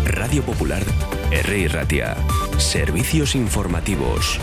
Radio Popular, Herri Ratia. Servicios informativos.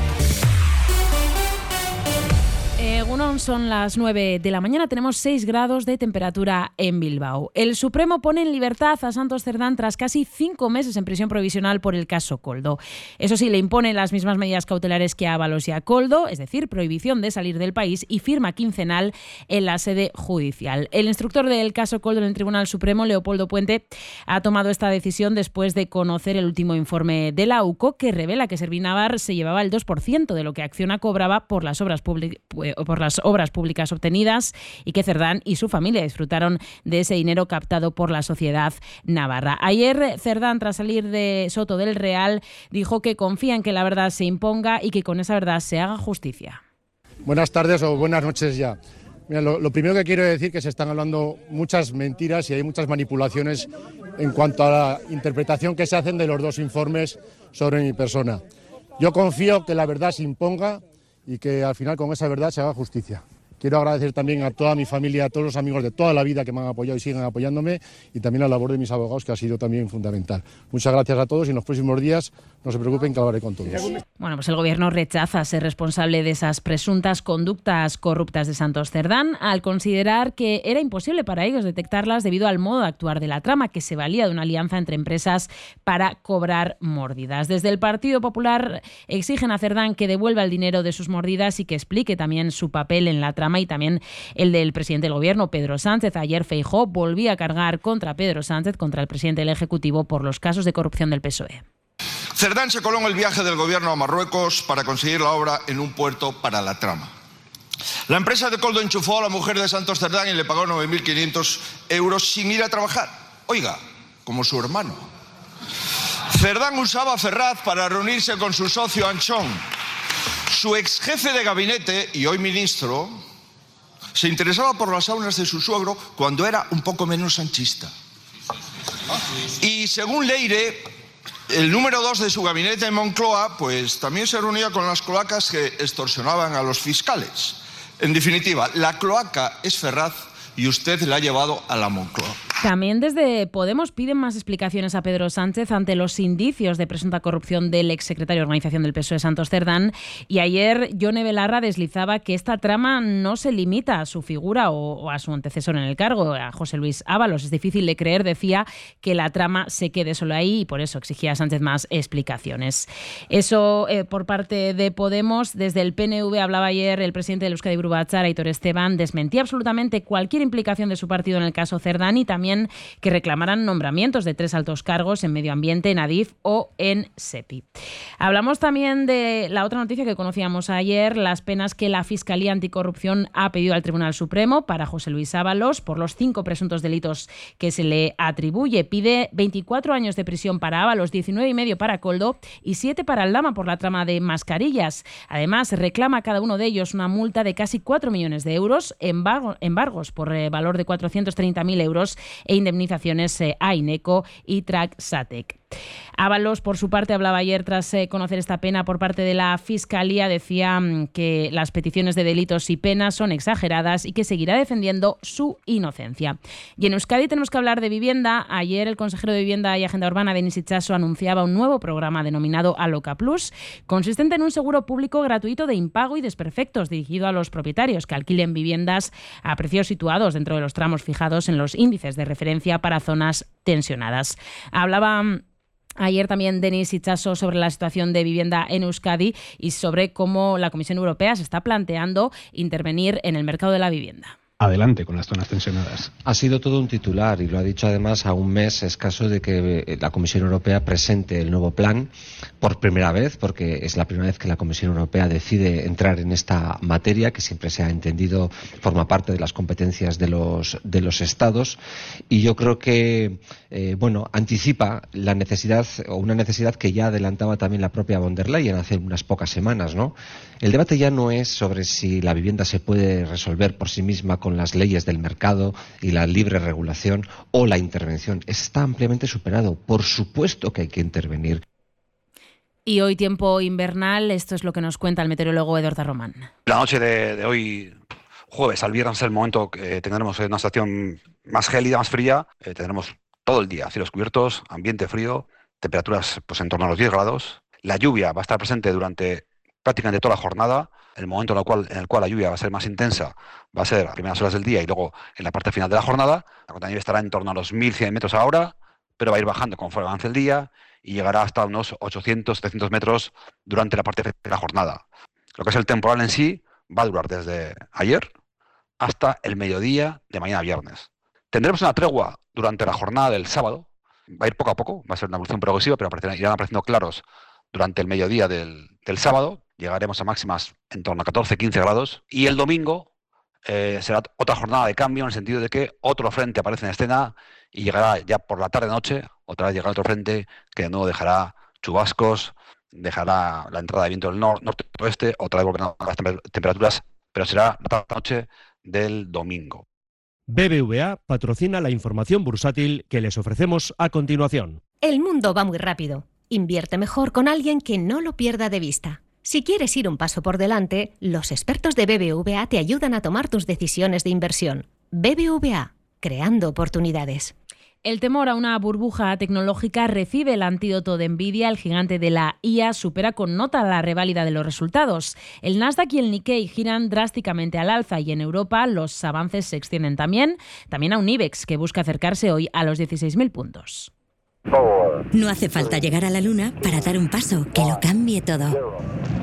Son las 9 de la mañana, tenemos 6 grados de temperatura en Bilbao. El Supremo pone en libertad a Santos Cerdán tras casi 5 meses en prisión provisional por el caso Koldo. Eso sí, le impone las mismas medidas cautelares que a Ábalos y a Koldo, es decir, prohibición de salir del país y firma quincenal en la sede judicial. El instructor del caso Koldo en el Tribunal Supremo, Leopoldo Puente, ha tomado esta decisión después de conocer el último informe de la AUCO, que revela que Servinavar se llevaba el 2% de lo que Acciona cobraba por las obras públicas obtenidas y que Cerdán y su familia disfrutaron de ese dinero captado por la sociedad navarra. Ayer Cerdán, tras salir de Soto del Real, dijo que confía en que la verdad se imponga y que con esa verdad se haga justicia. Buenas tardes o buenas noches ya. Mira, lo primero que quiero decir es que se están hablando muchas mentiras y hay muchas manipulaciones en cuanto a la interpretación que se hacen de los dos informes sobre mi persona. Yo confío que la verdad se imponga y que al final con esa verdad se haga justicia. Quiero agradecer también a toda mi familia, a todos los amigos de toda la vida que me han apoyado y siguen apoyándome, y también a la labor de mis abogados, que ha sido también fundamental. Muchas gracias a todos y en los próximos días no se preocupen, que hablaré con todos. Bueno, pues el Gobierno rechaza ser responsable de esas presuntas conductas corruptas de Santos Cerdán, al considerar que era imposible para ellos detectarlas debido al modo de actuar de la trama, que se valía de una alianza entre empresas para cobrar mordidas. Desde el Partido Popular exigen a Cerdán que devuelva el dinero de sus mordidas y que explique también su papel en la trama y también el del presidente del Gobierno, Pedro Sánchez. Ayer Feijóo volvía a cargar contra Pedro Sánchez, contra el presidente del Ejecutivo, por los casos de corrupción del PSOE. Cerdán se coló en el viaje del Gobierno a Marruecos para conseguir la obra en un puerto para la trama. La empresa de Koldo enchufó a la mujer de Santos Cerdán y le pagó 9.500 euros sin ir a trabajar. Oiga, como su hermano. Cerdán usaba a Ferraz para reunirse con su socio Anchón. Su ex jefe de gabinete y hoy ministro se interesaba por las saunas de su suegro cuando era un poco menos sanchista. Y según Leire, el número 2 de su gabinete en Moncloa, pues también se reunía con las cloacas que extorsionaban a los fiscales. En definitiva, la cloaca es Ferraz y usted la ha llevado a la Moncloa. También desde Podemos piden más explicaciones a Pedro Sánchez ante los indicios de presunta corrupción del exsecretario de Organización del PSOE, Santos Cerdán. Y ayer Yone Belarra deslizaba que esta trama no se limita a su figura o a su antecesor en el cargo, a José Luis Ábalos. Es difícil de creer, decía, que la trama se quede solo ahí, y por eso exigía a Sánchez más explicaciones. Eso por parte de Podemos. Desde el PNV hablaba ayer el presidente del Euskadi Buru Batzar, Aitor Esteban, desmentía absolutamente cualquier implicación de su partido en el caso Cerdán y también que reclamaran nombramientos de 3 altos cargos en Medio Ambiente, en Adif o en SEPI. Hablamos también de la otra noticia que conocíamos ayer, las penas que la Fiscalía Anticorrupción ha pedido al Tribunal Supremo para José Luis Ábalos por los 5 presuntos delitos que se le atribuye. Pide 24 años de prisión para Ábalos, 19,5 para Koldo y 7 para Aldama por la trama de mascarillas. Además, reclama a cada uno de ellos una multa de casi 4 millones de euros, embargos por valor de 430.000 euros e indemnizaciones a Ineco y Track-Satec. Ábalos, por su parte, hablaba ayer tras conocer esta pena por parte de la Fiscalía. Decía que las peticiones de delitos y penas son exageradas y que seguirá defendiendo su inocencia. Y en Euskadi tenemos que hablar de vivienda. Ayer el consejero de Vivienda y Agenda Urbana, Denis Itxaso, anunciaba un nuevo programa denominado Aloca Plus, consistente en un seguro público gratuito de impago y desperfectos dirigido a los propietarios que alquilen viviendas a precios situados dentro de los tramos fijados en los índices de referencia para zonas tensionadas. Hablaba ayer también Denis Itxaso sobre la situación de vivienda en Euskadi y sobre cómo la Comisión Europea se está planteando intervenir en el mercado de la vivienda. Adelante con las zonas tensionadas. Ha sido todo un titular y lo ha dicho además a un mes escaso de que la Comisión Europea presente el nuevo plan por primera vez, porque es la primera vez que la Comisión Europea decide entrar en esta materia, que siempre se ha entendido forma parte de las competencias de los Estados, y yo creo que anticipa la necesidad, o una necesidad que ya adelantaba también la propia von der Leyen hace unas pocas semanas, ¿no? El debate ya no es sobre si la vivienda se puede resolver por sí misma con las leyes del mercado y la libre regulación o la intervención. Está ampliamente superado. Por supuesto que hay que intervenir. Y hoy tiempo invernal, esto es lo que nos cuenta el meteorólogo Eduardo Román. La noche de hoy, jueves al viernes, es el momento que tendremos una estación más gélida, más fría. Tendremos todo el día, cielos cubiertos, ambiente frío, temperaturas pues en torno a los 10 grados. La lluvia va a estar presente durante prácticamente toda la jornada. El momento en el cual la lluvia va a ser más intensa va a ser a las primeras horas del día y luego en la parte final de la jornada. La cota de nieve estará en torno a los 1.100 metros a hora, pero va a ir bajando conforme avance el día y llegará hasta unos 800-700 metros durante la parte final de la jornada. Lo que es el temporal en sí va a durar desde ayer hasta el mediodía de mañana viernes. Tendremos una tregua durante la jornada del sábado. Va a ir poco a poco, va a ser una evolución progresiva, pero irán apareciendo claros durante el mediodía del sábado. Llegaremos a máximas en torno a 14-15 grados. Y el domingo será otra jornada de cambio, en el sentido de que otro frente aparece en escena y llegará ya por la tarde-noche, otra vez llegará otro frente que de nuevo dejará chubascos, dejará la entrada de viento del norte-oeste, otra vez volverán a las temperaturas, pero será la tarde-noche del domingo. BBVA patrocina la información bursátil que les ofrecemos a continuación. El mundo va muy rápido. Invierte mejor con alguien que no lo pierda de vista. Si quieres ir un paso por delante, los expertos de BBVA te ayudan a tomar tus decisiones de inversión. BBVA, creando oportunidades. El temor a una burbuja tecnológica recibe el antídoto de Nvidia. El gigante de la IA supera con nota la reválida de los resultados. El Nasdaq y el Nikkei giran drásticamente al alza y en Europa los avances se extienden también a un IBEX que busca acercarse hoy a los 16.000 puntos. No hace falta llegar a la luna para dar un paso que lo cambie todo.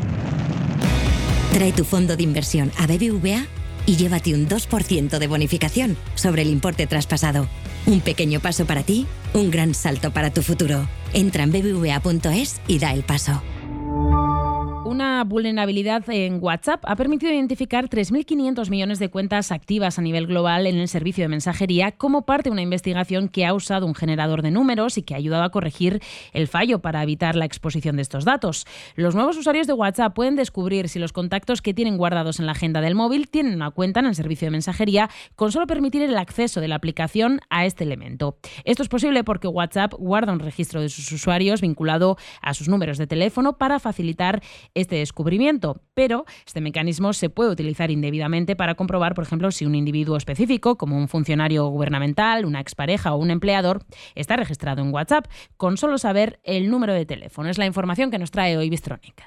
Trae tu fondo de inversión a BBVA y llévate un 2% de bonificación sobre el importe traspasado. Un pequeño paso para ti, un gran salto para tu futuro. Entra en bbva.es y da el paso. Una vulnerabilidad en WhatsApp ha permitido identificar 3.500 millones de cuentas activas a nivel global en el servicio de mensajería como parte de una investigación que ha usado un generador de números y que ha ayudado a corregir el fallo para evitar la exposición de estos datos. Los nuevos usuarios de WhatsApp pueden descubrir si los contactos que tienen guardados en la agenda del móvil tienen una cuenta en el servicio de mensajería con solo permitir el acceso de la aplicación a este elemento. Esto es posible porque WhatsApp guarda un registro de sus usuarios vinculado a sus números de teléfono para facilitar este descubrimiento, pero este mecanismo se puede utilizar indebidamente para comprobar, por ejemplo, si un individuo específico, como un funcionario gubernamental, una expareja o un empleador, está registrado en WhatsApp con solo saber el número de teléfono. Es la información que nos trae hoy Bystronic.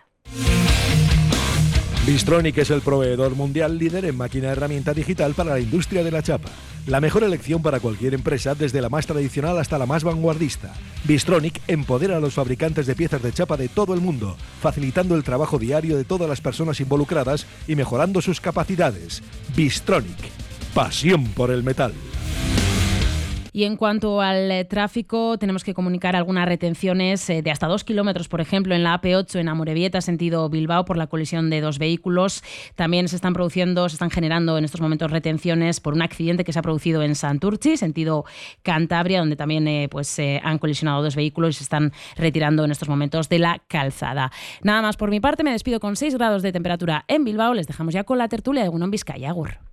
Bystronic es el proveedor mundial líder en máquina herramienta digital para la industria de la chapa. La mejor elección para cualquier empresa, desde la más tradicional hasta la más vanguardista. Bystronic empodera a los fabricantes de piezas de chapa de todo el mundo, facilitando el trabajo diario de todas las personas involucradas y mejorando sus capacidades. Bystronic, pasión por el metal. Y en cuanto al tráfico, tenemos que comunicar algunas retenciones de hasta 2 kilómetros, por ejemplo, en la AP8 en Amorebieta, sentido Bilbao, por la colisión de 2 vehículos. También se están generando en estos momentos retenciones por un accidente que se ha producido en Santurtzi, sentido Cantabria, donde también han colisionado 2 vehículos y se están retirando en estos momentos de la calzada. Nada más por mi parte, me despido con 6 grados de temperatura en Bilbao. Les dejamos ya con la tertulia de Egunon Bizkaia. Agur.